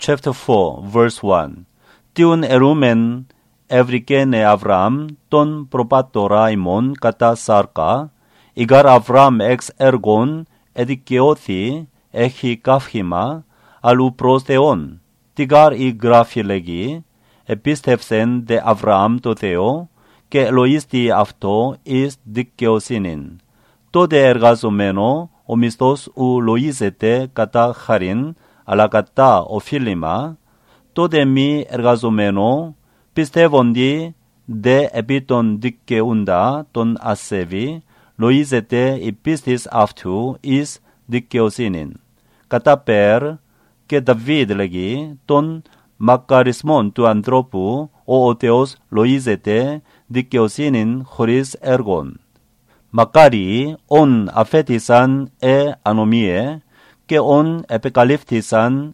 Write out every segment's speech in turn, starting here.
chapter 4, verse 1. Tiun erumen evrikene Avram ton propatora imon kata sarka, igar Avram ex ergon edikeothi echi kafhima alu prosteon, tigar I grafilegi, epistefsen de Avram to theo, que Eloisti αυτό is δικαιοσύνην. Τότε εργαζομένο ο μισθός ου λογίζεται κατά χαρίν, αλλά κατά οφείλημα, τότε μη εργαζομένο πιστεύοντι δε επί τον δικαιούντα τον ασέβη, λογίζεται η πίστης αυτού εις δικαιοσύνην. Κατά περ και Δαβίδ λέγει τον μακαρισμόν του ανθρώπου, ο Θεός λογίζεται δικαιοσύνην χωρίς έργων. Μακάρι ον αφέτησαν ανομίε και ον επεκαλύφθησαν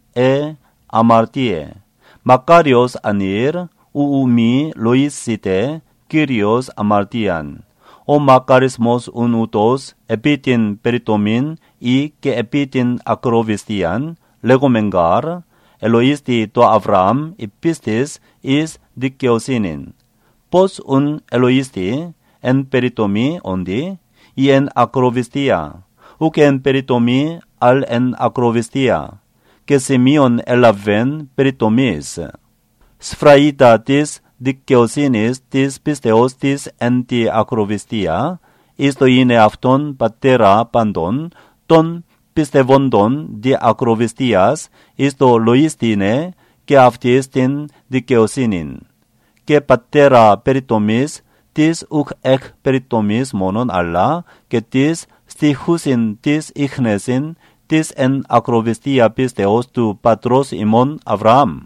αμαρτίε. Μακάριος ανήρ ου μη λογίσιτε Κύριος αμαρτίαν. Ο μακαρισμός ουν ούτως επί την περιτομήν ή και επί την ακροβιστίαν λέγομεν γάρ ελοίστη το Αβραάμ η πίστης εις δικαιοσύνην. Πώς ουν ελοίστη εν περιτομή όντι ή εν ακροβιστία, ουκ εν περιτομή αλ εν ακροβιστία, και σημείων ελαβέν περιτομής. Σφραΐτα της δικαιοσύνης της πίστεως της εν τη ακροβιστία, εις το είναι αυτόν πατέρα παντών, των πιστευόντων δι ακροβιστίας, εις το λοίστηνε και αυτής την δικαιοσύνην. Και πατέρα περιτομής της ουκ εκ περιτομής μόνον αλλά, και της στιχούσιν της ιχνέσιν, της εν ακροβιστία πίστεως του πατρός ημών Αβραάμ.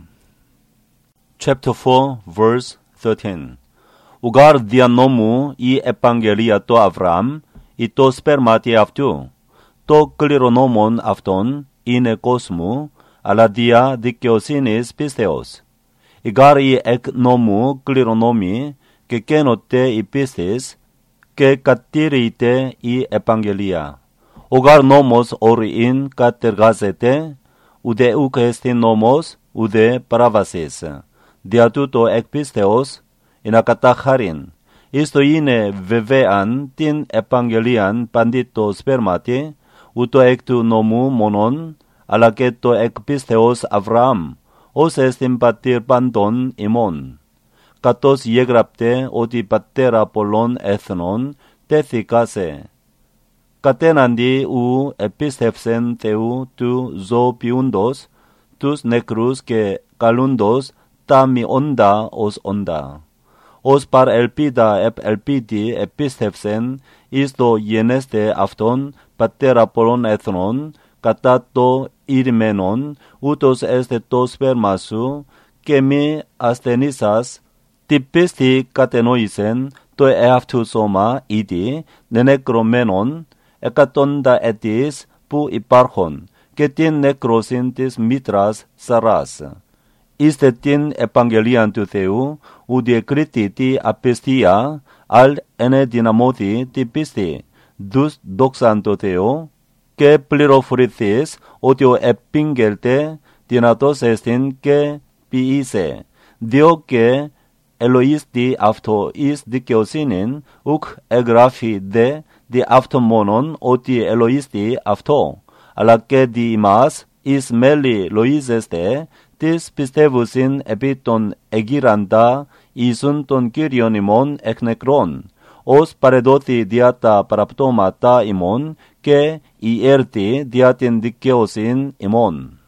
Chapter 4, verse 13. Ουγάρ δια νόμου η επαγγελία το Αβραάμ, ή το σπέρματι αυτού. Το κληρονόμον αυτόν είναι κόσμου, αλλά δια δικαιοσύνης πίστεως. Ηγάρ η εκ νόμου κληρονόμη, και καίνονται η πίστης, και κατηρείται η επαγγελία. Ουγάρ νόμος ορίν κατεργάζεται, ουδέ ουκ εστιν νόμος, ουδέ παράβασις. Δια τούτο εκ πίστεως, είναι κατά χαρίν. Ίστο είναι βεβαίαν την επαγγελίαν παντί το σπέρματι, ούτω εκ του νόμου μόνον, αλλά και το εκ πίστεως Αβραάμ, ως εστιν πατήρ παντών ημών. Κατός γεγραπτε ότι πατέρα πολλών έθνων τέθηκασε. Κατέναντι ου επίστευσεν Θεού του ζωοποιούντος, τους νεκρούς και καλούντος τα μη όντα ως όντα. Ως παρ ελπίδα ελπίδι επίστευσεν εις το γενέστε αυτόν πατέρα πολλών έθνων, κατά το ηρημένον, ούτως έστε το σπέρμα σου, και μη ασθενήσας, τη πίστη κατενόησεν το εαυτού σώμα ήδη νεκρωμένον, εκατόντα ετής που υπάρχον, και την νεκρόσιν της μήτρας Σαράς. Είστε την επαγγελίαν του Θεού, ου διακρίτη τη απιστία, αλ ενε δυναμώθη τη πίστη, δους δόξαν το Θεό, και πληροφορηθείς ότι ο επίγγελτε δυνατός εστιν και ποιήσε, διό και ελοίστη αυτό εις δικαιοσύνην, ουκ εγγράφει δε δι αυτό μόνον ότι ελοίστη αυτό, αλλά και δι ημάς εις μέλη λοίζεστε, της πιστεύουσιν επί τον εγείραντα ίσουν τον Κύριον ημών εκ νεκρών, ως παρεδόθη δια τα παραπτώματα ημών και η έρτη δια την δικαιοσύν ημών.